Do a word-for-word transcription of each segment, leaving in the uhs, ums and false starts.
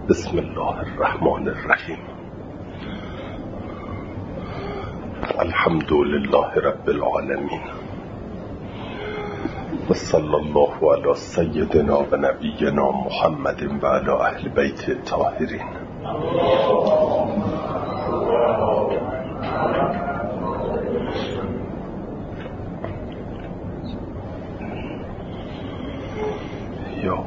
بسم الله الرحمن الرحیم. الحمد لله رب العالمین و صلی الله علی سیدنا و نبینا محمد و علی اهل بیت الطاهرین. یا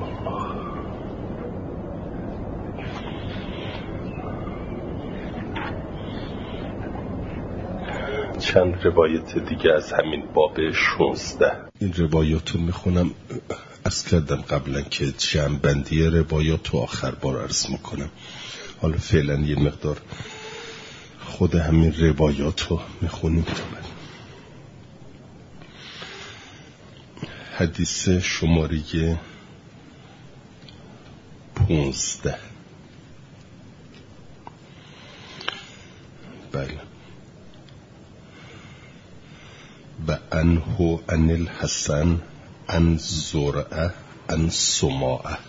چند روایت دیگه از همین باب شانزده. این روایات رو میخونم. عرض کردم قبلا که جمع بندی روایات رو آخر بار عرض میکنم. حالا فعلا یه مقدار خود همین روایات رو میخونیم. حدیث شماره پونزده. بله. و انهو ان الحسن ان زرعه ان سماعه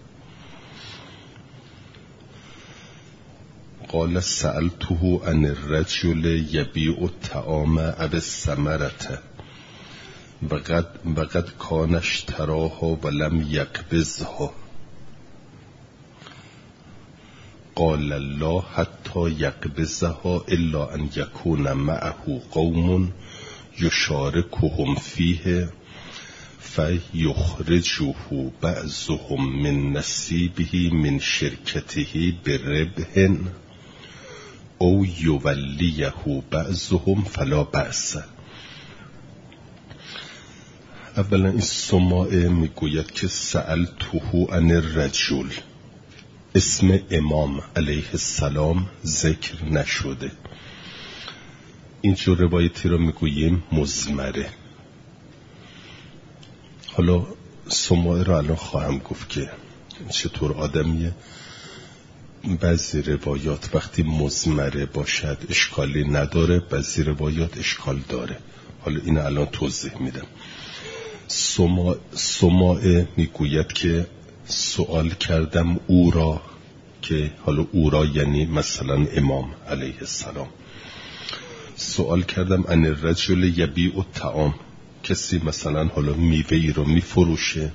قال سألته عن الرجل يبيع الطعام او الثمرة وقد وقد كان اشتراها ولم يقبضها قال لا حتى يقبضها الا ان يكون معه قوم یشارکهم فیه فیخرجه بعضهم من نصیبه من شرکته بربح او یولیه بعضهم فلا بأس. اولا این سماعه میگوید که سألته عن الرجل، اسم امام علیه السلام ذکر نشده. اینجور روایتی رو میگوییم مضمره. حالا سماعه رو الان خواهم گفت که چطور آدمیه. بعضی روایات وقتی مضمره باشد اشکالی نداره، بعضی روایات اشکال داره. حالا این الان توضیح میدم. سماعه, سماعه میگوید که سوال کردم او را، که حالا او را یعنی مثلا امام علیه السلام، سوال کردم عن الرجل یبیع الطعام، کسی مثلا حالا میوه‌ای رو میفروشه،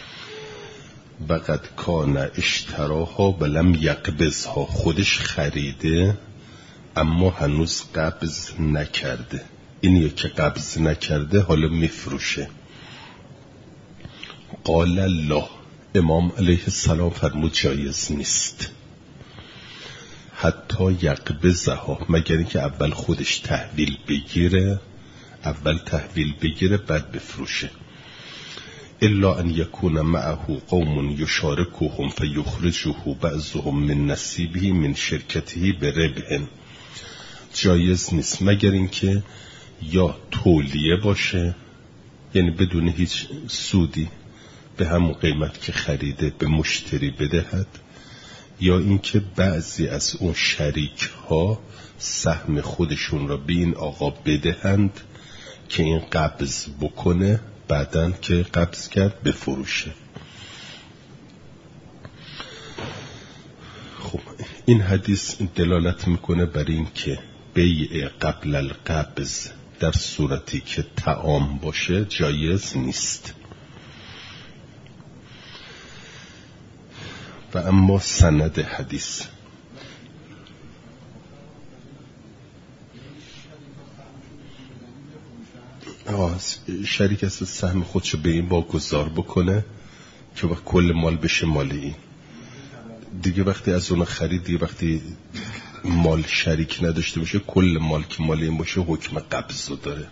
وقد کان اشتراها ولم یقبضها، خودش خریده اما هنوز قبض نکرده. اینیه که قبض نکرده حالا میفروشه. قال الله، امام علیه السلام فرمود جایز نیست حتی یقبضها، مگر اینکه اول خودش تحویل بگیره، اول تحویل بگیره بعد بفروشه. الا ان یکون معه قوم یشارکهم فیخرجه بعضهم من نصیبه من شرکته بربح، جایز نیست مگر اینکه یا تولیه باشه، یعنی بدون هیچ سودی به همون قیمت که خریده به مشتری بدهد، یا اینکه بعضی از اون شریک ها سهم خودشون را به این آقا بدهند که این قبض بکنه، بعدن که قبض کرد بفروشه. خب این حدیث دلالت میکنه بر این که بیع قبل القبض در صورتی که طعام باشه جایز نیست. و اما سند حدیث، شریک از سهم خودشو به این واگذار بکنه که وقت کل مال بشه مال این دیگه. وقتی از اون خرید دیگه، وقتی مال شریک نداشته باشه، کل مال که مال این باشه حکم قبض رو داره.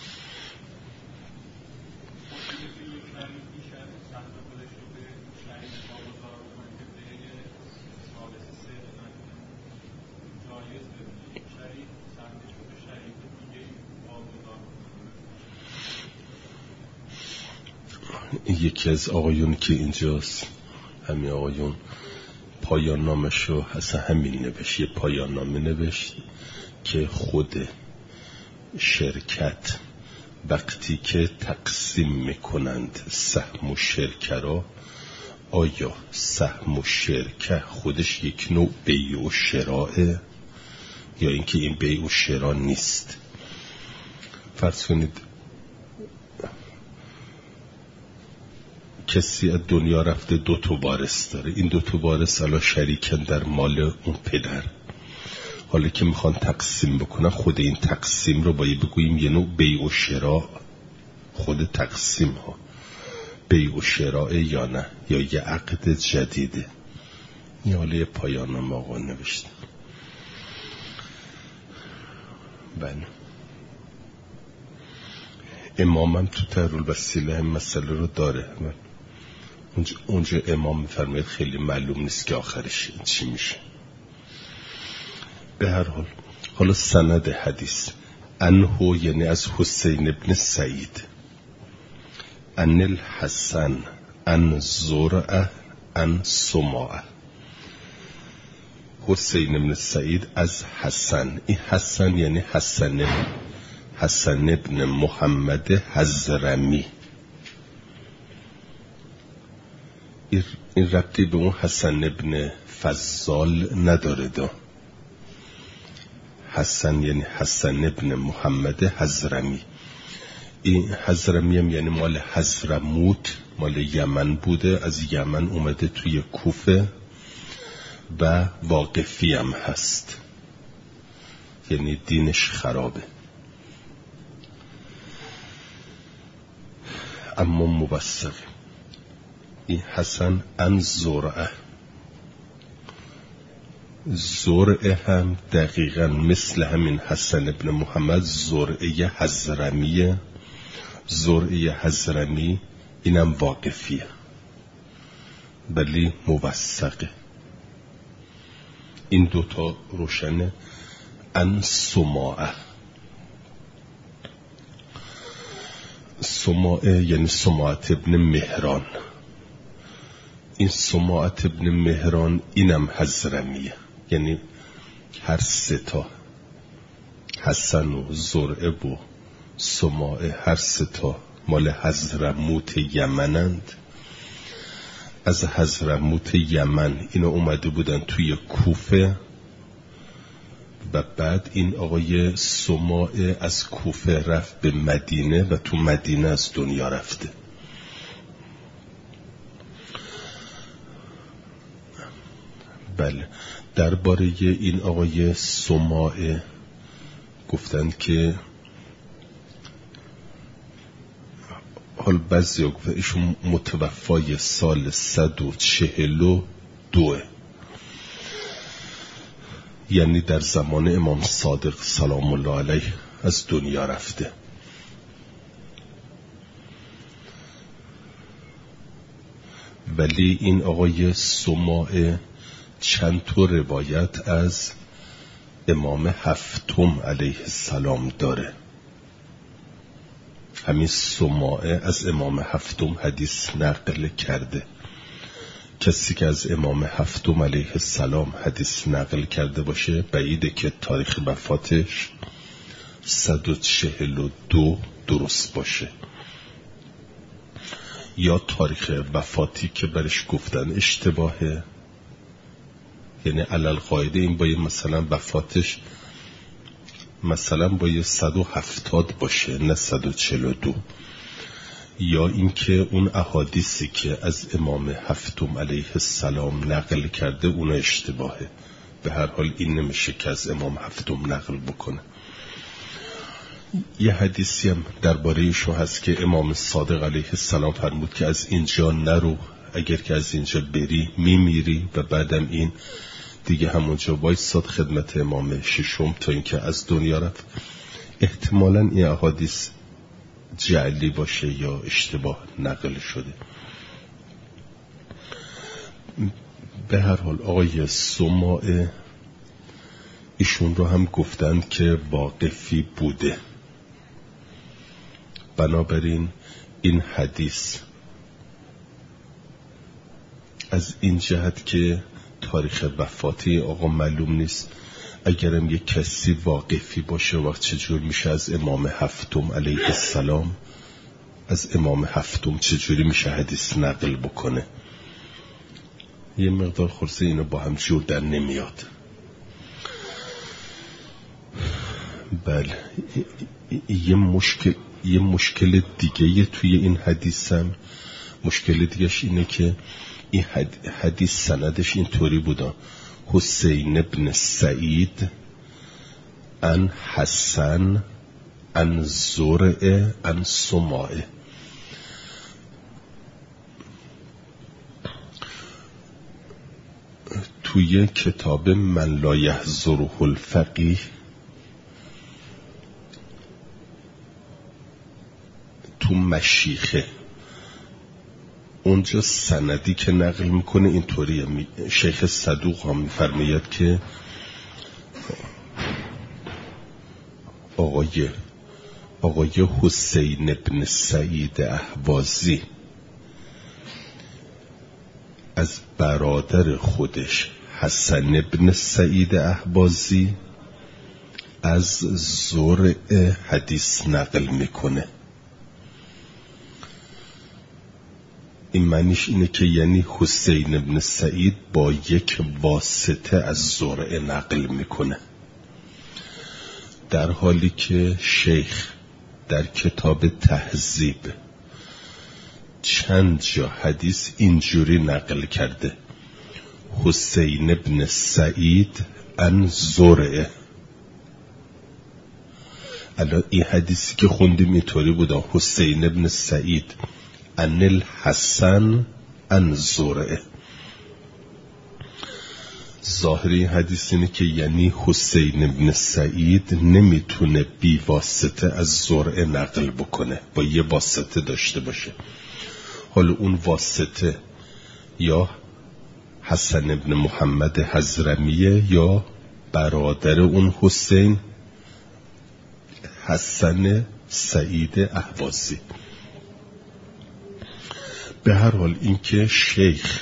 یکی از آقایون که اینجاست، همین آقایون، پایان نامشو اصلا همین نوشت، یه پایان نامه نوشت که خود شرکت وقتی که تقسیم میکنند سهم و شرکه را، آیا سهم و شرکه خودش یک نوع بیع و شراءه یا اینکه این بیع و شراء نیست؟ فرض کنید کسی از دنیا رفته، دو تا وارث داره، این دو تا وارث الان شریکن در مال اون پدر، حالا که میخوان تقسیم بکنن، خود این تقسیم رو باید بگوییم یه نوع بیع و شراء، خود تقسیم ها بیع و شراء یا نه، یا یه عقد جدیده. این حالا پایان نامه آقا نوشته. بله امامم تو تحریرالوسیله هم مسئله رو داره. اونجا, اونجا امام میفرماید خیلی معلوم نیست که آخرش چی میشه. به هر حال حالا سند حدیث انهو یعنی از حسین ابن سعید، ان الحسن ان زرعه ان سماعه. حسین ابن سعید از حسن، این حسن یعنی حسن حسن ابن محمد حضرمی، این ربطی به اون حسن ابن فضال نداره. دا حسن یعنی حسن ابن محمد حضرمی. این حضرمی هم یعنی مال حضرموت، مال یمن بوده، از یمن اومده توی کوفه و واقفی هم هست، یعنی دینش خرابه. اما مبصر این حسن ان زرعه، زرعه هم دقیقا مثل همین حسن ابن محمد زرعه حضرمیه. زرعه حضرمی اینم واقفیه ولی موثقه. این دوتا روشنه. ان سماعه، سماعه یعنی سماعت ابن مهران. این سماعت ابن مهران اینم حضرمیه، یعنی هر سه تا حسن و زرعه و سماعه هر سه تا مال حضرموت یمنند. از حضرموت یمن اینا اومده بودن توی کوفه و بعد این آقای سماعه از کوفه رفت به مدینه و تو مدینه از دنیا رفته. بله درباره این آقای سماعه گفتند که حال بعضی ها گفتند ایشون متوفای سال صد و چهل و دوه، یعنی در زمان امام صادق سلام الله علیه از دنیا رفته. ولی این آقای سماعه چند تا روایت از امام هفتم علیه السلام داره. همین سماعه از امام هفتم حدیث نقل کرده. کسی که از امام هفتم علیه السلام حدیث نقل کرده باشه بعیده که تاریخ وفاتش صد و چهل و دو درست باشه، یا تاریخ وفاتی که برش گفتن اشتباهه. یعنی علل قاعده این باید مثلا وفاتش مثلا باید صد و هفتاد باشه نه صد و چهل و دو، یا اینکه اون احادیثی که از امام هفتم علیه السلام نقل کرده اون اشتباهه. به هر حال این نمیشه که از امام هفتم نقل بکنه. یه حدیثی هم درباره ایشون هست که امام صادق علیه السلام فرمود که از اینجا نرو، اگر که از اینجا بری میمیری، و بعدم این دیگه همونجا وایساد خدمت امام ششم تا اینکه از دنیا رفت. احتمالاً این احادیث جعلی باشه یا اشتباه نقل شده. به هر حال آقای سماعه ایشون رو هم گفتند که واقفی بوده. بنابراین این حدیث از این جهت که تاریخ وفاتی آقا معلوم نیست، اگرم یک کسی واقفی باشه وقت چجور میشه از امام هفتم علیه السلام، از امام هفتم چجوری میشه حدیث نقل بکنه؟ یه مقدار خلاصه اینو با هم جور در نمیاد. بله یه مشکل یه مشکل دیگه توی این حدیثم، مشکل دیگهش اینه که این حدیث سندش اینطوری بودا: حسین ابن سعید ان حسن ان زرع ان سماعه. توی کتاب من لا یحضره الفقیه تو مشیخه اونجا سندی که نقل میکنه اینطوریه. شیخ صدوق هم میفرماید که آقای آقای حسین ابن سعید اهوازی از برادر خودش حسن ابن سعید اهوازی از زرع حدیث نقل میکنه. این معنیش اینه که یعنی حسین ابن سعید با یک واسطه از زرع نقل میکنه، در حالی که شیخ در کتاب تهذیب چند جا حدیث اینجوری نقل کرده: حسین ابن سعید ان زرع. الان این حدیثی که خوندیم اینطوری بوده: حسین ابن سعید ان الحسن ان زرع. ظاهر این حدیث اینه که یعنی حسین ابن سعید نمیتونه بی واسطه از زرع نقل بکنه، با یه واسطه داشته باشه. حالا اون واسطه یا حسن ابن محمد حضرمیه یا برادر اون حسین حسن سعید اهوازی. به هر حال اینکه شیخ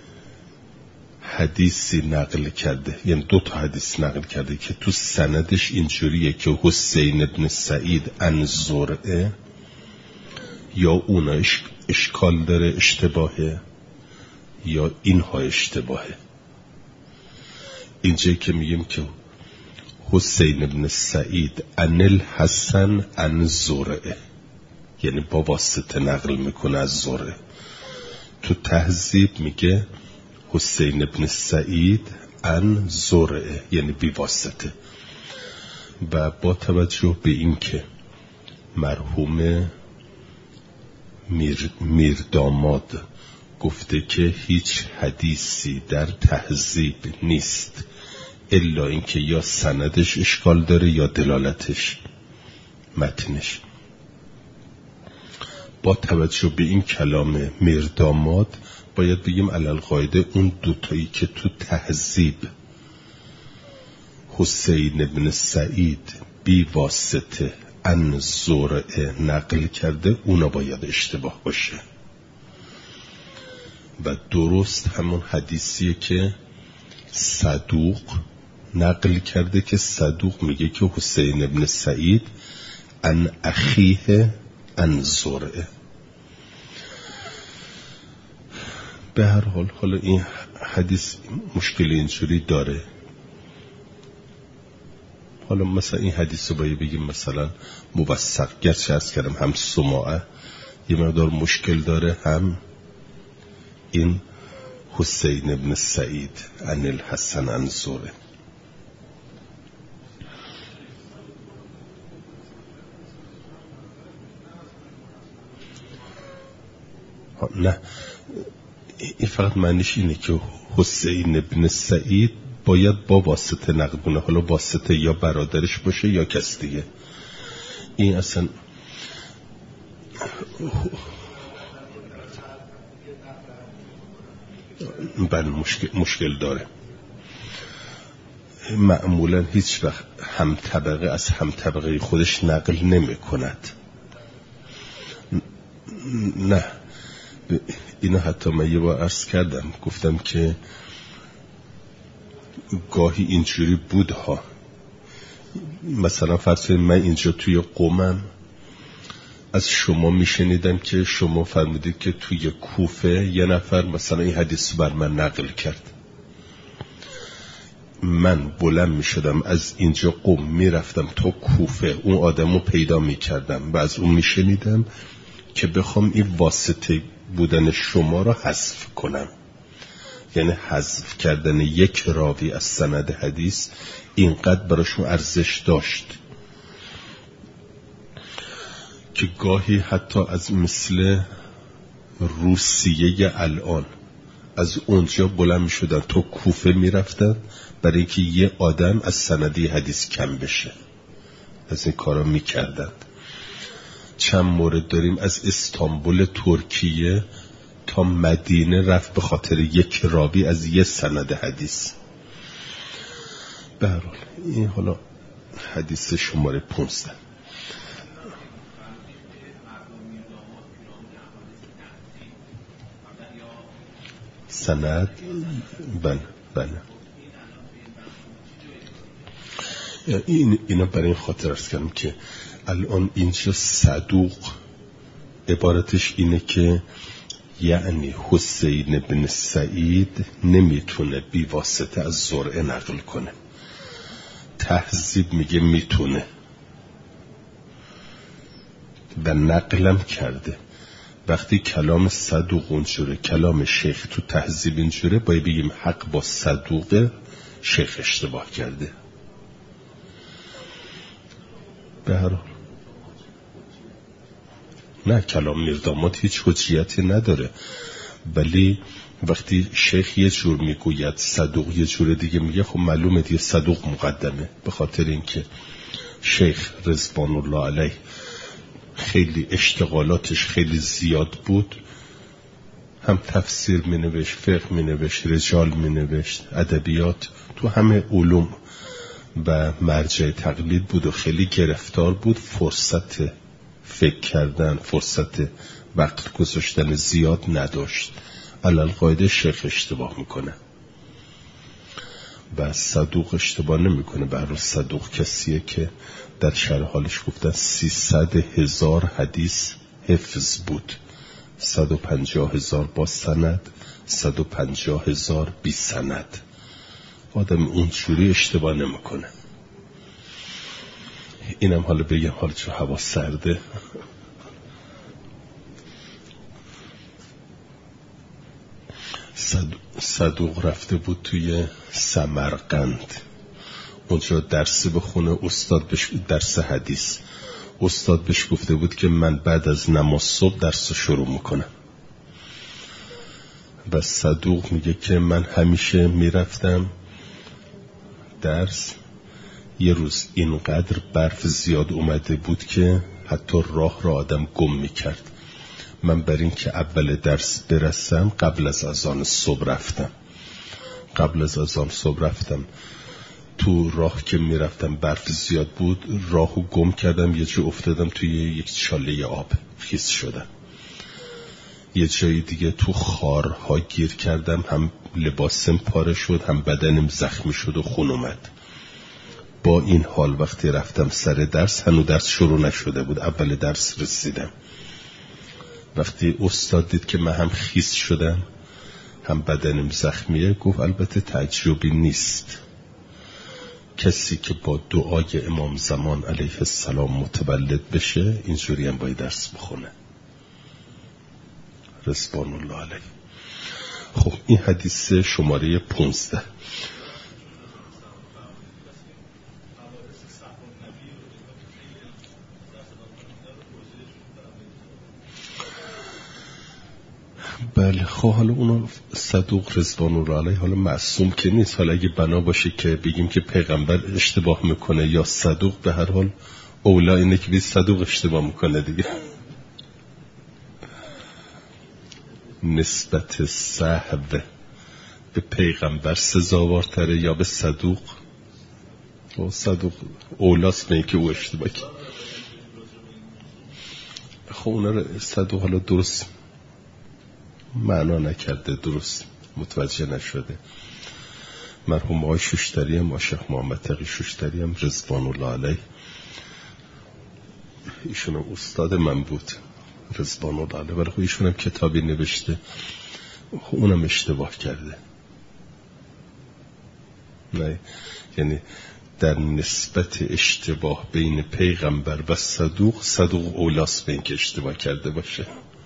حدیثی نقل کرده، یعنی دو تا حدیث نقل کرده که تو سندش اینجوریه که حسین ابن سعید ان زرعه، یا اونا اشکال داره، اشتباهه، یا اینها اشتباهه. اینجایی که میگیم که حسین ابن سعید ان الحسن ان زرعه، یعنی با واسطه نقل میکنه از زرعه. تو تهذیب میگه حسین ابن سعید ان زرعه، یعنی بی واسطه. و با توجه به این که مرحوم میر, میر داماد گفته که هیچ حدیثی در تهذیب نیست الا اینکه یا سندش اشکال داره یا دلالتش، متنش. با توجه به این کلام میر داماد باید بگیم علالقاعده اون دوتایی که تو تهذیب حسین ابن سعید بی واسطه ان زرعه نقل کرده، اونا باید اشتباه باشه. و درست همون حدیثیه که صدوق نقل کرده که صدوق میگه که حسین ابن سعید ان اخیه ان زرعه. به هر حال حالا این حدیث مشکل اینجوری داره. حالا مثلا این حدیث رو باید بگیم مثلا موثق، گرچه از کردم هم سماعه یه مقدار مشکل داره، هم این حسین ابن سعید ان الحسن ان زرعه. نه، این فقط معنیش اینه که حسین ابن سعید باید با واسطه نقل کنه، حالا واسطه یا برادرش باشه یا کس دیگه. این اصلا بله مشکل, مشکل داره. معمولا هیچ وقت هم طبقه از هم طبقه خودش نقل نمی کند. نه، اینو حتی من یه بار عرض کردم، گفتم که گاهی اینجوری بود ها. مثلا فرض کنید من اینجا توی قومم از شما میشنیدم که شما فرمودید که توی کوفه یه نفر مثلا این حدیث بر من نقل کرد. من بلند میشدم از اینجا قم میرفتم تا کوفه، اون آدمو پیدا میکردم و از اون میشنیدم که بخوام این واسطه بودن شما را حذف کنم، یعنی حذف کردن یک راوی از سند حدیث اینقدر براشون ارزش داشت که گاهی حتی از مثل روسیه الان از اونجا بلند می شدن تا کوفه می رفتن برای اینکه یه آدم از سندی حدیث کم بشه. از این کارا می کردن. چند مورد داریم از استانبول ترکیه تا مدینه رفت به خاطر یک راوی از یه سند حدیث. به هر حال این حالا حدیث شماره پانزده. سند بله بله این اینا برای این خاطر ارز کردم که الان اینجا صدوق عبارتش اینه که یعنی حسین بن سعید نمیتونه بی واسطه از زرعه نقل کنه. تهذیب میگه میتونه و نقلم کرده. وقتی کلام صدوق اونجوره، کلام شیخ تو تهذیب اینجوره، باید بگیم حق با صدوق، شیخ اشتباه کرده. به هر حال نه، کلام میرداماد هیچ حجیتی نداره، ولی وقتی شیخ یه جور میگوید صدوق یه جور دیگه میگه، خب معلومه دیگه صدوق مقدمه، به خاطر اینکه شیخ رضوان الله علیه خیلی اشتغالاتش خیلی زیاد بود، هم تفسیر می نوشت، فقه می نوشت، رجال می نوشت، ادبیات، تو همه علوم و مرجع تقلید بود و خیلی گرفتار بود. فرصت فکر کردن، فرصت وقت گذاشتن زیاد نداشت. علالقاعده شیخ اشتباه میکنه و صدوق اشتباه نمیکنه. برای صدوق کسیه که در شرح حالش گفتن سیصد هزار حدیث حفظ بود، صد و پنجاه هزار با سند، صد و پنجاه هزار بی سند. آدم اونجوری اشتباه نمیکنه. اینم حالا بگم، حالا چون هوا سرده صدوق رفته بود توی سمرقند، اونجا درس بخونه. استاد بهش درس حدیث، استاد بهش گفته بود که من بعد از نماز صبح درس شروع میکنم و صدوق میگه که من همیشه میرفتم درس. یه روز اینقدر برف زیاد اومده بود که حتی راه را آدم گم میکرد. من بر این که اول درس برسم قبل از اذان صبح رفتم قبل از اذان صبح رفتم تو راه که میرفتم برف زیاد بود، راهو گم کردم، یه جا افتادم توی یک چاله آب، خیس شدم. یه جای دیگه تو خارها گیر کردم، هم لباسم پاره شد، هم بدنم زخمی شد و خون اومد. با این حال وقتی رفتم سر درس، هنوز درس شروع نشده بود، اول درس رسیدم. وقتی استاد دید که من هم خیس شدم هم بدنم زخمیه، گفت البته تعجبی نیست، کسی که با دعای امام زمان علیه السلام متولد بشه اینجوری هم باید درس بخونه. رضوان الله علیه. خب این حدیث شماره پونزده. بله خب حالا اونو صدوق رضوان الله علیه حالا معصوم که نیست. حالا اگه بنا باشه که بگیم که پیغمبر اشتباه میکنه یا صدوق، به هر حال اولا اینه که بید صدوق اشتباه میکنه دیگه. نسبت سهو به پیغمبر سزاوارتره یا به صدوق؟ و صدوق اولاست نه که او اشتباه کنه. خب اونا رو صدوق حالا درست معنا نکرده، درست متوجه نشده. مرحوم آقای شوشتری هم، شیخ محمد تقی شوشتری هم رضوان الله علیه ایشون هم استاد من بود رضوان الله علیه، ولی خب ایشون هم کتابی نوشته، اونم اشتباه کرده. نه یعنی در نسبت اشتباه بین پیغمبر و صدوق، صدوق اولاس به این که اشتباه کرده باشه.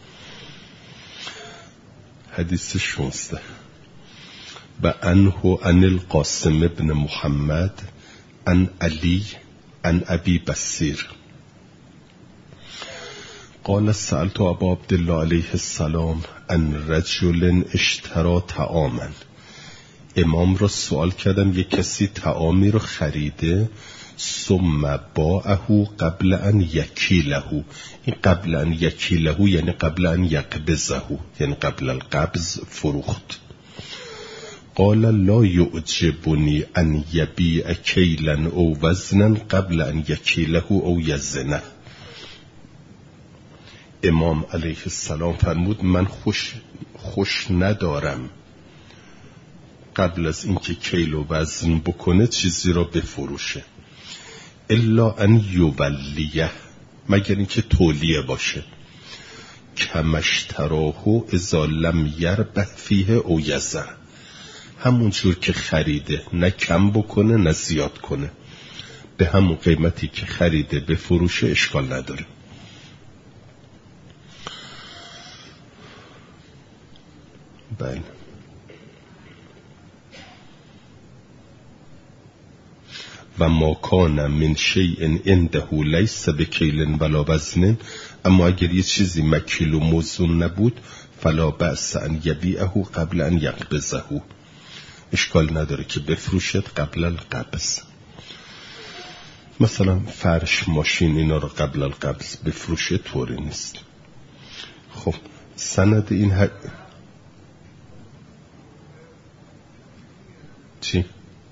حدیث شانزده و عنه عن القاسم ابن محمد عن علی عن ابی بصیر قال سألت ابا عبدالله علیه السلام عن رجل اشترى طعاما. امام را سوال کردم یک کسی طعامی رو خریده، ثم باعه قبل ان یکیله. این قبل ان یکیله یعنی قبل ان یقبضه، یعنی قبل القبض فروخت. قال لا یعجبنی ان یبیع کیلا او وزنا قبل ان یکیله او یزنه. امام علیه السلام فرمود من خوش خوش ندارم قبل از اینکه کیل و وزن بکنه چیزی را بفروشه، الا ان یولیه، مگر اینکه تولیه باشه، کمشتراه اذا لم یربح فیه او یزر، همون جور که خریده، نه کم بکنه نه زیاد کنه، به همون قیمتی که خریده بفروشه، اشکال نداره. بله. و ما کان من شیء عنده لیس بکیل ولا وزن، اما اگر یه چیزی مکیل و موزون نبود، فلا بأس ان یبیعه قبل ان یقبضه، اشکال نداره که بفروشد قبل القبض. مثلا فرش، ماشین، اینا رو قبل القبض بفروشه طوری نیست. خب سند این ح... چی؟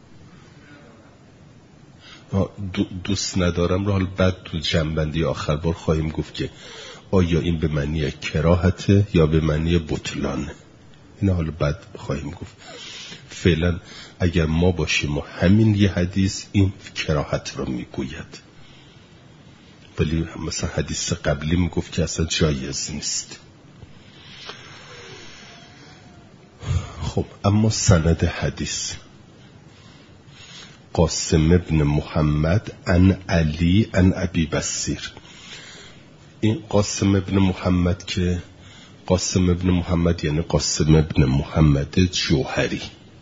دو دوست ندارم رو حال بعد تو جنبندی آخر بار خواهیم گفت که آیا این به معنی کراهته یا به معنی بطلانه. اینا حالا بعد خواهیم گفت. فعلا اگر ما باشیم و همین یه حدیث این کراهت رو میگوید، ولی مثلا حدیث قبلی میگفت که اصلا جایز نیست. خب اما سند حدیث قاسم ابن محمد عن علی عن ابی بصیر. این قاسم ابن محمد که قاسم ابن محمد یعنی قاسم ابن محمد جوهری،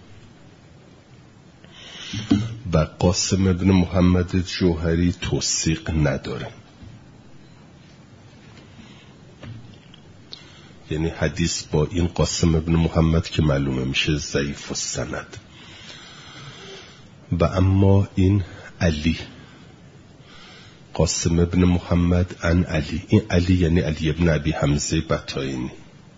و قاسم ابن محمد جوهری توثیق نداره، یعنی حدیث با این قاسم ابن محمد که معلومه میشه ضعیف السند. و اما این علی، قاسم ابن محمد عن علی، این علی یعنی علی ابن ابی حمزه بطائینی.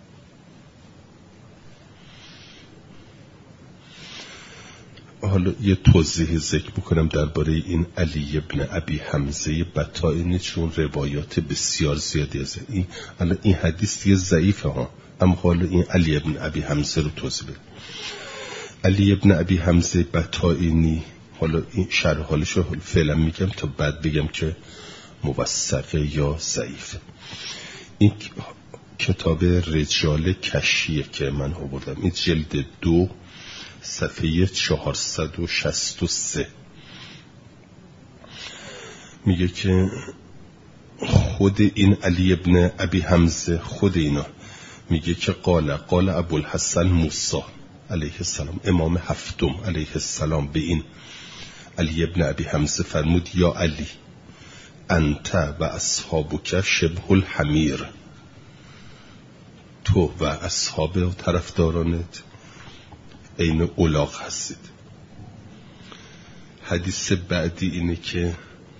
حالا یه توضیح ذکر بکنم درباره این علی ابن ابی حمزه بطائینی، چون روایات بسیار زیادی از این الان این حدیث دیگه ضعیفه ها، اما حالا این علی ابن ابی حمزه رو توضیح بدم. علی ابن ابی حمزه بطائینی، حالا این شرح حالش رو فعلا میگم تا بعد بگم که موثقه یا ضعیفه. این کتاب رجال کشیه که من آوردم، این جلد دو صفحه چهارصد و شصت و سه میگه که خود این علی ابن ابی حمزه، خود اینا میگه که قال قال ابوالحسن موسی علیه السلام، امام هفتم علیه السلام، به این علی ابن ابی حمزه فرمود یا علی انت و اصحابک شبه الحمیر، تو و اصحاب و طرفدارانت عین الاغ هستید. حدیث بعدی اینه که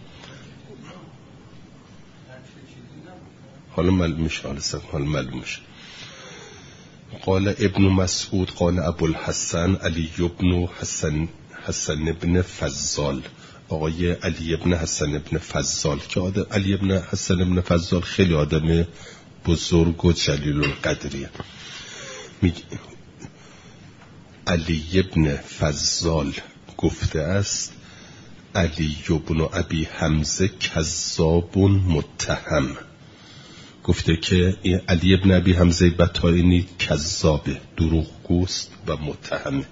حالا معلوم میشه، حالا سب حالا معلوم میشه. قال ابن مسعود قال ابوالحسن علی ابن حسن حسن ابن فضال، آقای علی ابن حسن ابن فضال که آدم علی ابن حسن ابن فضال خیلی آدم بزرگ و جلیل القدریه. میگه علی ابن فضال گفته است علی بن ابی حمزه کذاب متهم، گفته که این علی بن ابی حمزه بطائنی کذابه، دروغگوست و متهمه.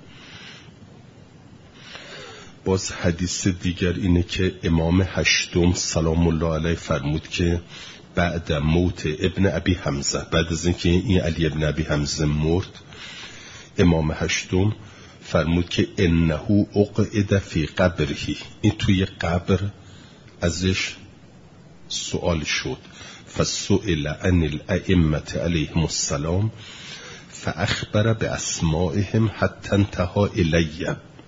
باز حدیث دیگر اینه که امام هشتم سلام الله علیه فرمود که بعد موت ابن ابی حمزه، بعد از اینکه این علی ابن ابی حمزه مرد، امام هشتم فرمود که انه اقعد فی قبره، این توی قبر ازش سوال شد، فسئل عن الائمه علیهم السلام فاخبر باسمائهم حتی انتهى الی.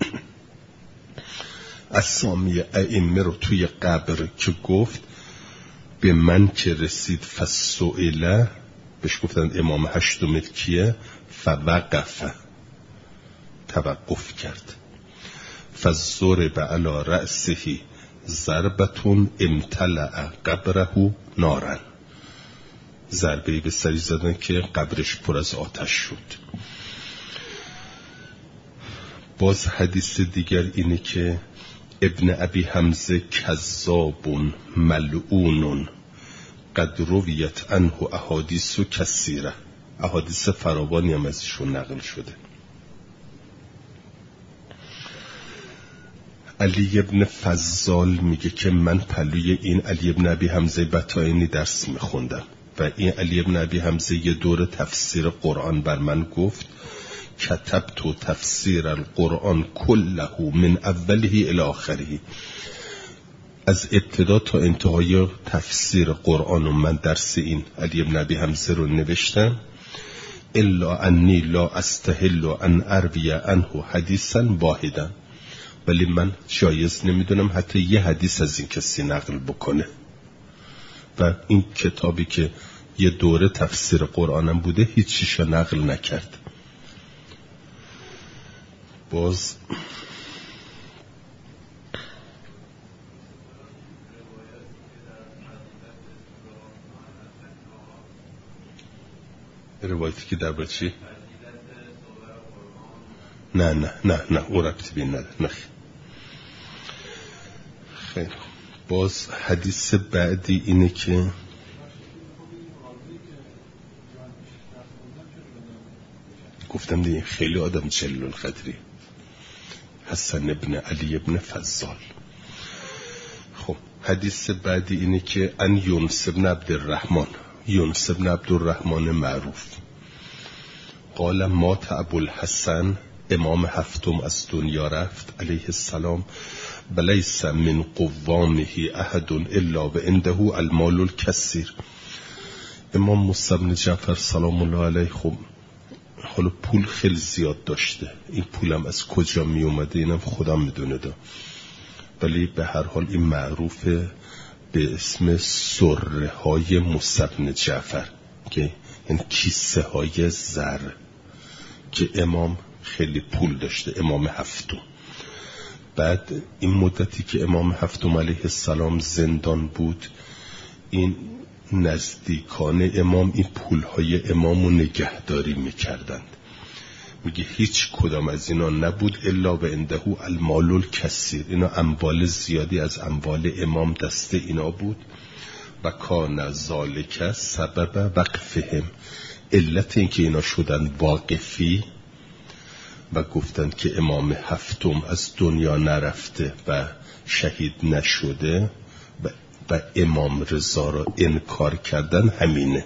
اسامی ائمه رو توی قبر که گفت به من که رسید، فسئل بهش گفتن امام هشتم کیه، فوقف توقف کرد، فضرب علی رأسه ضربتون امتلأ قبره نارا، ضربه‌ای به سری زدن که قبرش پر از آتش شد. باز حدیث دیگر اینه که ابن ابی حمزه کذاب ملعون قد رویت عنه احادیث کثیره، احادیث فراوانی هم ازشون نقل شده. علی ابن فضال میگه که من پلوی این علی ابن ابی حمزه بطائنی درس میخوندم و این علی ابن ابی حمزه یه دور تفسیر قرآن بر من گفت، کتبت تفسیر القرآن کله من اوله الی آخره، از ابتدا تا انتهای تفسیر قرآن و من درس این علی ابن ابی حمزه رو نوشتم، الا انی لا استحل ان اروی عنه حدیثا واحدا، ولی من جایز نمیدونم حتی یه حدیث از این کسی نقل بکنه. و این کتابی که یه دوره تفسیر قرآنم بوده هیچیشو نقل نکرد. باز روایتی که در چی؟ نه نه نه نه او ربطی بین نداره. نه خیلی. باز حدیث بعدی اینه که گفتم دیگه خیلی آدم جلیل القدری، حسن ابن علی ابن فضال. خب حدیث بعدی اینه که ان یونس ابن عبدالرحمن، یونس ابن عبدالرحمن معروف، قال مات ابوالحسن، امام هفتم از دنیا رفت علیه السلام، بلیس من قوامه احد الا و عنده المال الکثیر. امام موسی بن جعفر سلام الله علیه خب حالا پول خیلی زیاد داشته، این پولم از کجا می اومده اینم خدا میدونه دا، ولی به هر حال این معروفه به اسم سره های موسی بن جعفر که این کیسه های زر، که امام خیلی پول داشته، امام هفتم. بعد این مدتی که امام هفتم علیه السلام زندان بود، این نزدیکان امام این پولهای امامو نگهداری میکردند. میگه هیچ کدام از اینا نبود الا و عنده المال الکثیر، اینا اموال زیادی از اموال امام دست اینا بود. و کان ذالک سبب وقفهم، علت این که اینا شدن واقفی و گفتن که امام هفتم از دنیا نرفته و شهید نشده و, و امام رضا را انکار کردن همینه.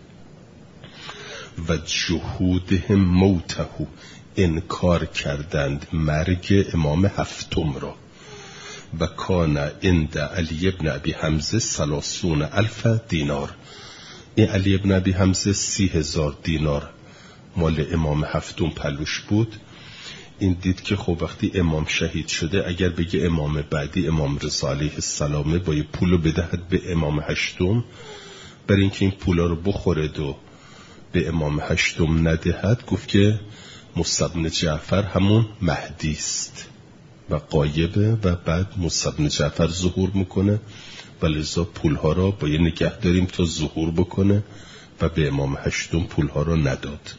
و جهودهم موته، انکار کردند مرگ امام هفتم را. و کان عند علی ابن ابی حمزه سلاسون الف دینار، این علی ابن ابی حمزه سی هزار دینار مال امام هفتم پلوش بود. این دید که خب وقتی امام شهید شده، اگر بگه امام بعدی امام رضا علیه السلامه، با یه پولو بدهد به امام هشتم، برای اینکه این پولا رو بخورد و به امام هشتم ندهد، گفت که موسی بن جعفر همون مهدی است و غایبه و بعد موسی بن جعفر ظهور میکنه و لذا پولها را با یه نگه داریم تا ظهور بکنه و به امام هشتم پولها را نداد.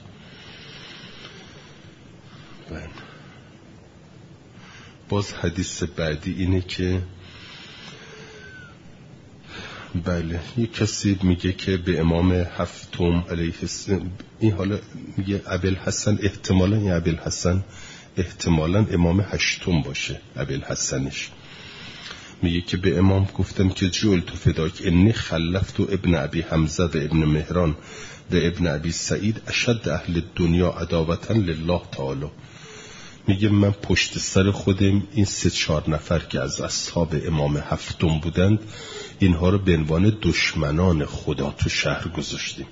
باز حدیث بعدی اینه که بله یک کسی میگه که به امام هفتم علیه السلام، این حالا میگه ابوالحسن، احتمالاً این ابوالحسن احتمالاً امام هشتم باشه. ابوالحسنش میگه که به امام گفتم که جعلت فداک انی خلفت ابن ابی حمزه و ابن مهران و ابن ابی سعید اشد اهل دنیا عداوتا لله تعالی. میگه من پشت سر خودم این سه چهار نفر که از اصحاب امام هفتم بودند، اینها رو به عنوان دشمنان خدا تو شهر گذاشتیم.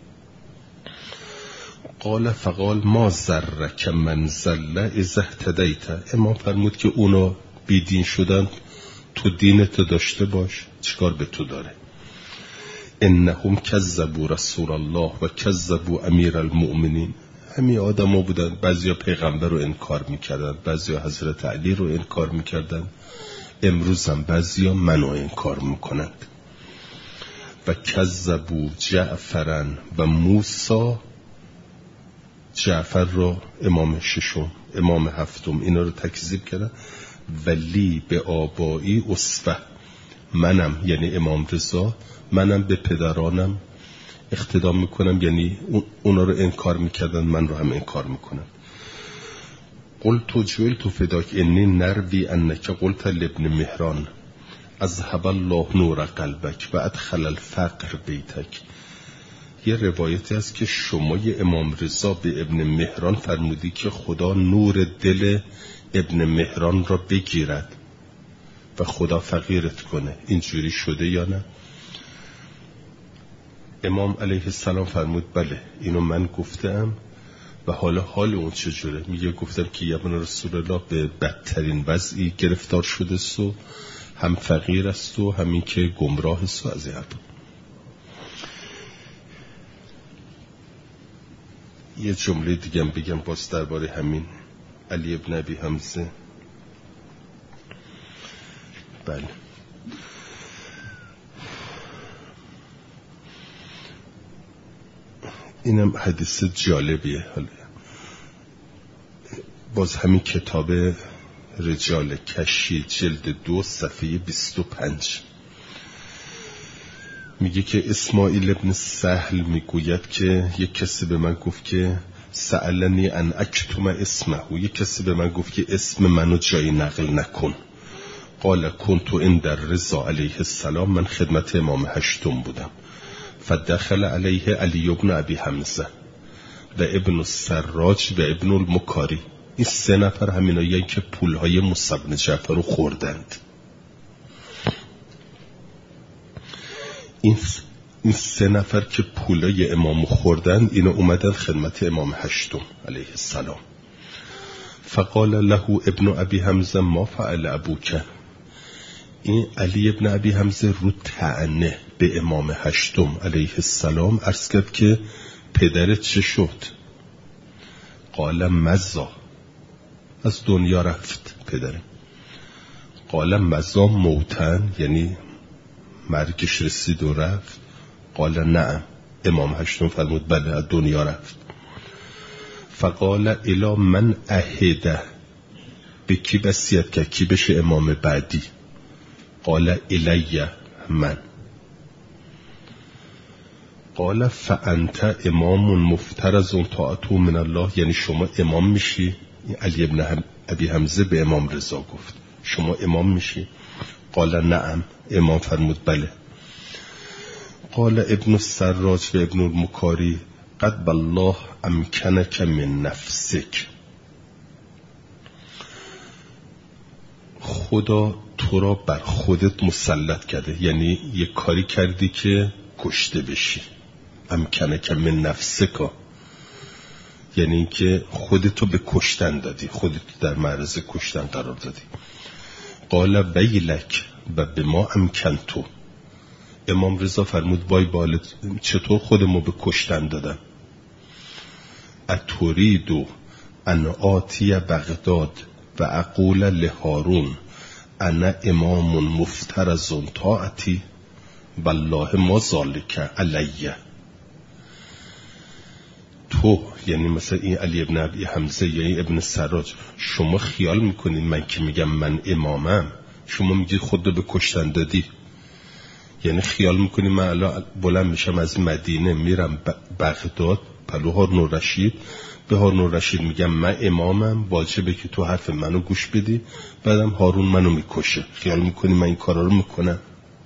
قال فقال ما ذرک من زل اذا اهتدیت. امام فرمود که اونا بیدین شدن، تو دینت داشته باش، چیکار به تو داره. انهم کذبوا رسول الله و کذبوا امیر المؤمنین. همین آدم ها بودن، بعضی ها پیغمبر رو انکار میکردن، بعضی ها حضرت علی رو انکار میکردن، امروز هم بعضی ها منو انکار میکنند. و کذبوا جعفرن و موسی، جعفر رو امام ششم، امام هفتم، اینا رو تکذیب کردن. ولی به آبایی اسوه، منم یعنی امام رضا، منم به پدرانم اقتدا میکنم، یعنی اونا رو انکار میکردن، من رو هم انکار میکنم. قلت جعلت فداک انی نروی انک قلت لابن مهران اذهب الله نور قلبک و ادخل الفقر بیتک. یه روایتی هست که شما یه امام رضا به ابن مهران فرمودی که خدا نور دل ابن مهران را بگیرد و خدا فقیرت کنه. اینجوری شده یا نه؟ امام علیه السلام فرمود بله اینو من گفتم. و حالا حال اون چجوره؟ میگه گفتم که ابن رسول الله به بدترین وضعی گرفتار شده است و هم فقیر است و همین که گمراه است و از این حرفا. یه جمله دیگه هم بگم باز درباره همین علی ابن ابی حمزه. بله اینم حدیث جالبیه. حالا باز همین کتاب رجال کشی جلد دو صفحه بیست و پنج میگه که اسماعیل ابن سهل میگوید که یک کسی به من گفت که سألنی ان اکتم اسمه، یک کسی به من گفت که اسم منو جای نقل نکن. قال کنت عند رضا علیه السلام، من خدمت امام هشتم بودم. فدخل علیه علی ابن ابی حمزه و ابن السراج و ابن المکاری. این سه نفر همینایی که پولهای موسی بن جعفر رو خوردند. این این سه نفر که پولای امامو خوردن، اینا اومدن خدمت امام هشتم علیه السلام. فقال له ابن ابی حمزه ما فعل ابوک. این علی ابن ابی حمزه رو طعنه به امام هشتم علیه السلام عرض کرد که پدرت چه شد؟ قال مزا، از دنیا رفت پدرم. قال مزا موتن، یعنی مرگش رسید و رفت. قال نعم، امام هشتم فرمود بله از دنیا رفت. فقال الا من اهده، به کی وصیت کرد کی بشه امام بعدی؟ قال الیه، من. قال فانت امام مفترض طاعته من الله، یعنی شما امام میشی. علی ابن ابی حمزه به امام رضا گفت شما امام میشی؟ قال نعم، امام فرمود بله. قال ابن السراج و ابن المکاری قد بالله امکنک من نفسک، خدا تو را بر خودت مسلط کرده، یعنی یه کاری کردی که کشته بشی. امکنک من نفسک یعنی که خودتو به کشتن دادی، خودتو در معرض کشتن قرار دادی. قال ویلک و به ما امکنتو، امام رضا فرمود وای بالت، چطور خودمو به کشتن دادم؟ اتوریدو ان آتی بغداد و اقول لهارون انا امام مفترض طاعتی والله ما ذالک علیه. تو یعنی مثلا این علی ابن ابی حمزه یا این ابن سراج شما خیال میکنید من که میگم من امامم شما میگید خود رو به کشتن دادی؟ یعنی خیال میکنید من الان بلند میشم از مدینه میرم بغداد پلو هارون الرشید به هارون الرشید میگم من امامم واجبه که تو حرف منو گوش بدی بعدم هارون منو میکشه؟ خیال میکنی من این کارا رو میکنم؟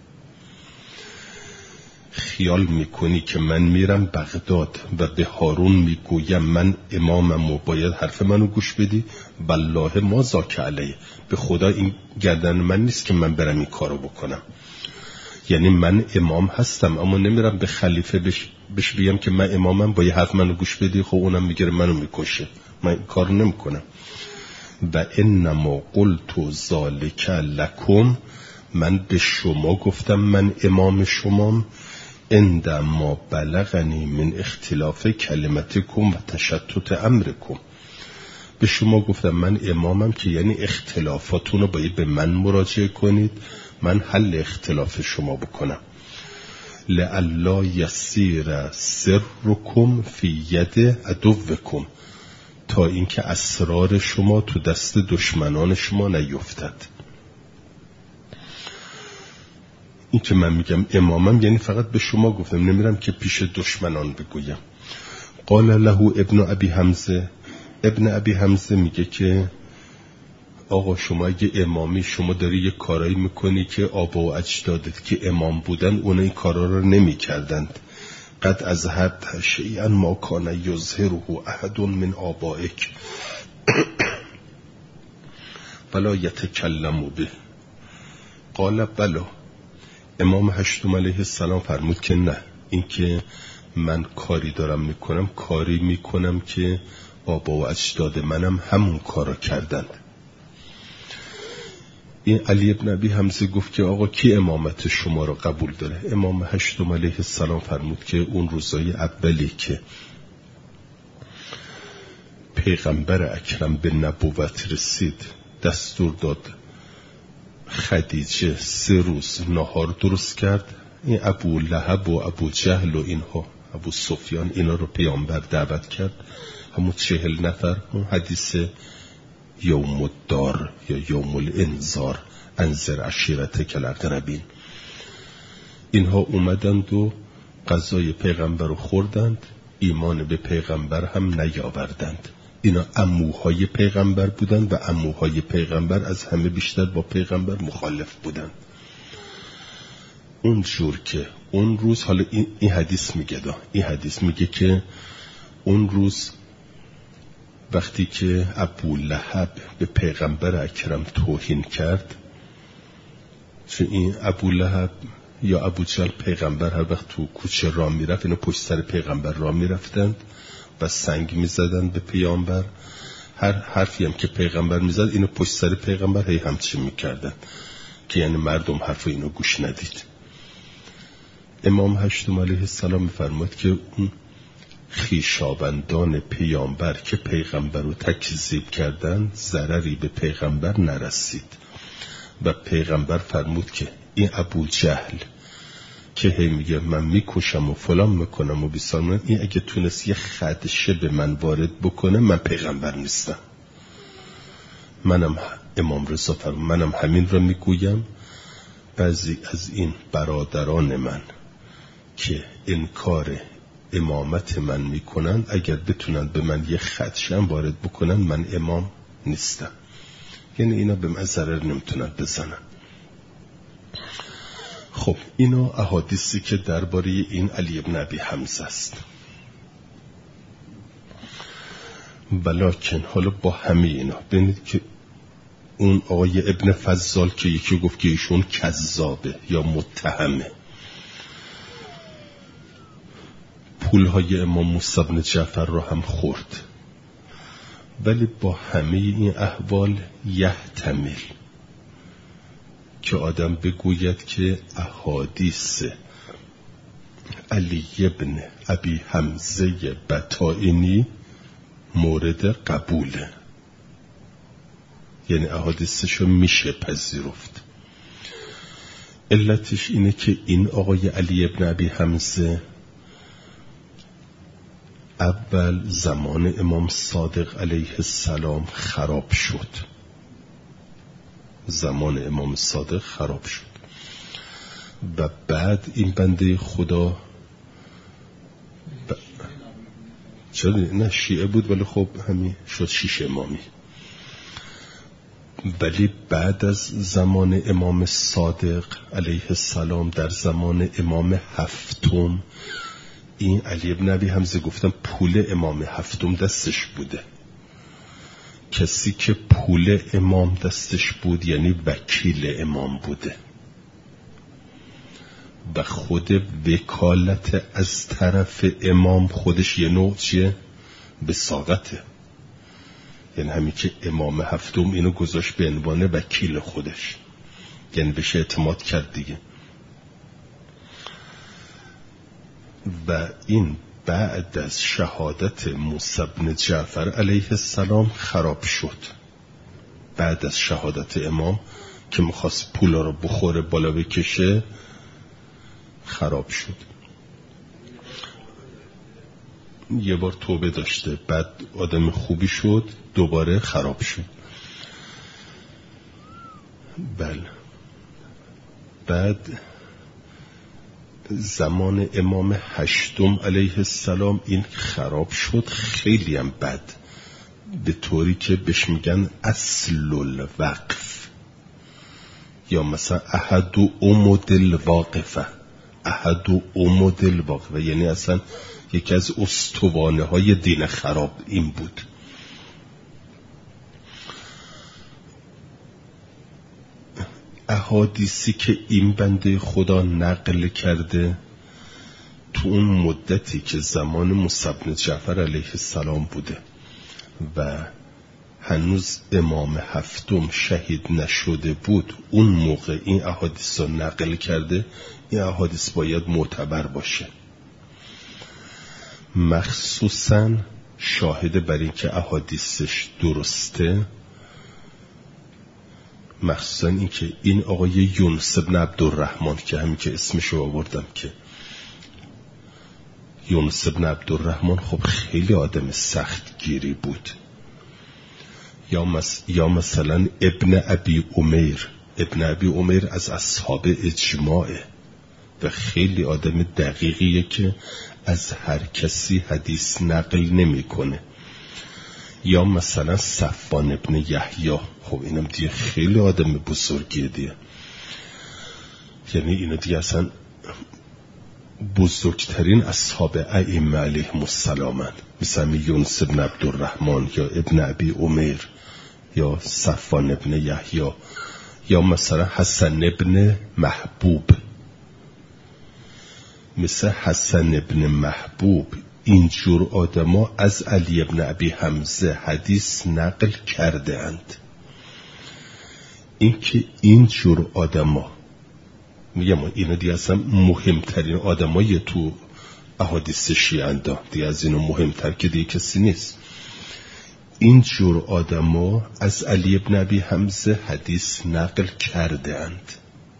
خیال میکنی که من میرم بغداد و به هارون میگویم من امامم و باید حرف منو گوش بدی؟ والله ما ذاک علیه، به خدا این گردن من نیست که من برم این کارو بکنم. یعنی من امام هستم اما نمیرم به خلیفه بش, بش بگم که من امامم باید حرف منو گوش بدی، خب اونم میگیره منو میکشه. من این کارو نمیکنم. و انما قلت ذالک لکم، من به شما گفتم من امام شمام، عندما بلغنی من اختلاف کلمتکم و تشتت امرکم، به شما گفتم من امامم که یعنی اختلافاتون رو باید به من مراجعه کنید، من حل اختلاف شما بکنم. لعلا یسیر سرکم فی ید عدوکم، تا اینکه اسرار شما تو دست دشمنان شما نیفتد. این که من میگم امامم یعنی فقط به شما گفتم، نمیرم که پیش دشمنان بگویم. قال له ابن ابی حمزه، ابن ابی حمزه میگه که آقا شما اگه امامی شما داری یه کارایی میکنی که آبا و اجدادت که امام بودن اون این کارا رو نمی کردند. قد از حد شیئا ما کان یظهره احد من آبائک ولا یتکلم به. قال بلا، امام هشتم علیه السلام فرمود که نه، این که من کاری دارم میکنم کاری میکنم که آبا و اجداد منم همون کارا کردند. این علی ابن ابی حمزه گفت که آقا کی امامت شما رو قبول داره؟ امام هشتم علیه السلام فرمود که اون روزای اولی که پیغمبر اکرم به نبوت رسید دستور داد خدیجه سه روز نهار درست کرد. این ابو لهب و ابو جهل و اینها، ابو سفیان، اینا رو پیامبر دعوت کرد، همون چهل نفر. اون حدیث یوم الدار یا یوم الانذار، انذر عشیرتک الاقربین، اینها اومدند و غذای پیغمبر رو خوردند، ایمان به پیغمبر هم نیاوردند. اینا عموهای پیغمبر بودند و عموهای پیغمبر از همه بیشتر با پیغمبر مخالف بودند. اون جور که اون روز، حالا این, این حدیث میگه دا این حدیث میگه که اون روز وقتی که ابو لهب به پیغمبر اکرم توهین کرد، چون این ابو لهب یا ابو جهل پیغمبر هر وقت تو کوچه راه میرفت اینا پشت سر پیغمبر راه میرفتند و سنگ میزدند به پیامبر. هر حرفی هم که پیغمبر میزد اینو پشت سر پیغمبر هی همچین میکردن که یعنی مردم حرف اینو گوش ندید. امام هشتم علیه السلام میفرماد که اون خویشاوندان پیامبر که پیغمبر رو تکذیب کردن ضرری به پیغمبر نرسید و پیغمبر فرمود که این ابو جهل که هی میگه من میکشم و فلان میکنم و بیسان، این اگه تونست یه خدشه به من وارد بکنه من پیغمبر نیستم. منم امام رضا فرمود منم همین رو میگویم. بعضی از این برادران من که انکار امامت من میکنن اگر بتونن به من یه خدشه وارد بکنن من امام نیستم، یعنی اینا به من ضرر نمیتونن بزنن. خب اینا احادیثی که درباره این علی ابن ابی حمزه است. ولکن حالا با همه اینا ببینید که اون آقای ابن فضال که یکی گفت که ایشون کذابه یا متهمه، پولهای امام موسی بن جعفر را هم خورد، ولی با همه این احوال یحتمل که آدم بگوید که احادیث علی ابن ابی حمزه بطائنی مورد قبوله، یعنی احادیثشو میشه پذیرفت. علتش اینه که این آقای علی ابن ابی حمزه اول زمان امام صادق علیه السلام خراب شد. زمان امام صادق خراب شد و بعد این بنده خدا ب... چرا نه شیعه بود ولی خب همین شد شیش امامی. ولی بعد از زمان امام صادق علیه السلام در زمان امام هفتم این علی ابن ابی حمزه گفتم پول امام هفتم دستش بوده. کسی که پول امام دستش بود یعنی وکیل امام بوده و خود وکالت از طرف امام خودش یه نوع چیه؟ بساقته. یعنی همین که امام هفتم اینو گذاشت به عنوان وکیل خودش، یعنی بهش اعتماد کرد دیگه. و این بعد از شهادت موسی بن جعفر علیه السلام خراب شد. بعد از شهادت امام که میخواست پولا رو بخوره بالا بکشه خراب شد. یه بار توبه داشته، بعد آدم خوبی شد، دوباره خراب شد. بله. بعد زمان امام هشتم علیه السلام این خراب شد خیلی هم بد، به طوری که بهش میگن اصل الوقف یا مثلا احد و عمد الواقفه. احد و عمد الواقفه یعنی اصلا یکی از استوانه های دین خراب این بود. احادیثی که این بنده خدا نقل کرده تو اون مدتی که زمان موسی بن جعفر علیه السلام بوده و هنوز امام هفتم شهید نشده بود، اون موقع این احادیث رو نقل کرده. این احادیث باید معتبر باشه، مخصوصا شاهد بر این که احادیثش درسته، مخصوصا این که این آقای یونس بن عبدالرحمن که همین که اسمشو آوردم که یونس بن عبدالرحمن خب خیلی آدم سخت گیری بود. یا, مس... یا مثلا ابن ابی عمیر. ابن ابی عمیر از اصحاب اجماعه و خیلی آدم دقیقیه که از هر کسی حدیث نقل نمی کنه. یا مثلا صفوان ابن یحیی، خب اینم دیگه خیلی آدم بزرگیه دیگه، یعنی اینا دیگه اصلا بزرگترین اصحاب ائمه علیهم السلام، مثل یونس بن عبدالرحمن یا ابن ابی عمیر یا صفوان ابن یحیی یا مثلا حسن ابن محبوب. مثل حسن ابن محبوب اینجور آدما از علی ابن ابی حمزه حدیث نقل کرده اند. این که اینجور آدما، میگم اینا دیگه اصلا مهمترین آدمای تو احادیث شیعه، دیگه از اینو مهمتر که دیگه کسی نیست. اینجور آدما از علی ابن ابی حمزه حدیث نقل کرده اند.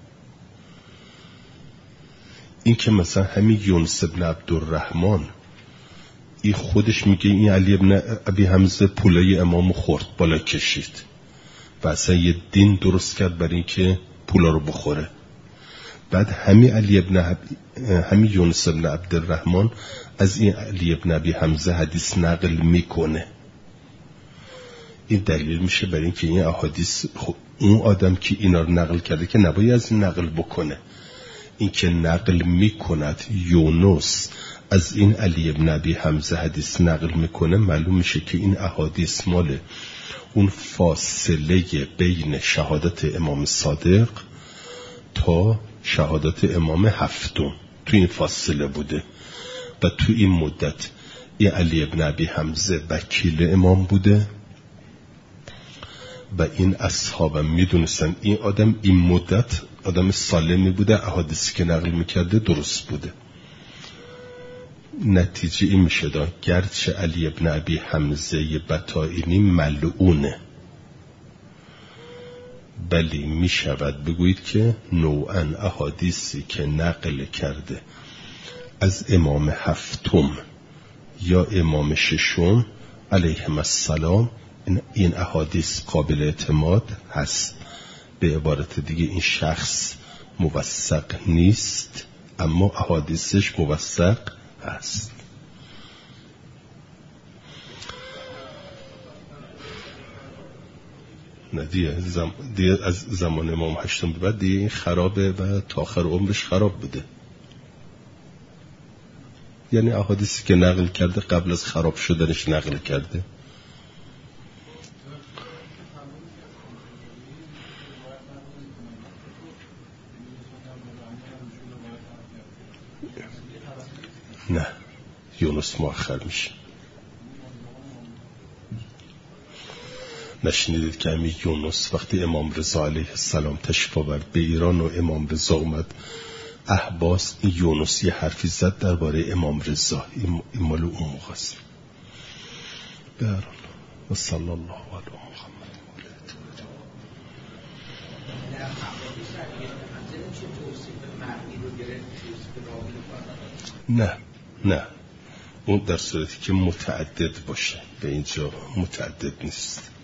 این که مثلا همین یونس بن عبدالرحمن این خودش میگه این علی ابن ابی حمزه پولای امامو خورد بالا کشید و اصلا یه دین درست کرد برای این که پولا رو بخوره. بعد همین علی ابن همین یونس بن عبدالرحمن از این علی ابن ابی حمزه حدیث نقل میکنه. این دلیل میشه برای این که این احادیث اون آدم که اینا رو نقل کرده که نباید از این نقل بکنه. این که نقل میکند یونس از این علی ابن ابی حمزه حدیث نقل میکنه، معلوم میشه که این احادیث مال اون فاصله بین شهادت امام صادق تا شهادت امام هفتم تو این فاصله بوده و تو این مدت این علی ابن ابی حمزه وکیل امام بوده و این اصحابم میدونستن این آدم این مدت آدم سالمی بوده، احادیثی که نقل میکرده درست بوده. نتیجه این میشه داد گرچه علی ابن ابی حمزه بطائینی ملعونه، بلی میشود بگویید که نوعاً احادیثی که نقل کرده از امام هفتم یا امام ششم علیهم السلام، این, این احادیث قابل اعتماد هست. به عبارت دیگه این شخص موثق نیست اما احادیثش موثق هست. نه دیگه, زم... دیگه از زمان امام هشتم به بعد دیگه این خرابه و تا آخر عمرش خراب بوده. یعنی احادیثی که نقل کرده قبل از خراب شدنش نقل کرده. نه یونس مؤخر میشه. نشنیدید که همین یونس وقتی امام رضا علیه السلام تشریف آورد به ایران و امام رضا اومد احباس، این یونس یه حرفی زد درباره امام رضا، این مال اون موقع است. بران و صلی الله علی محمد. نه نه اون در صورتی که متعدد باشه، به اینجا متعدد نیست.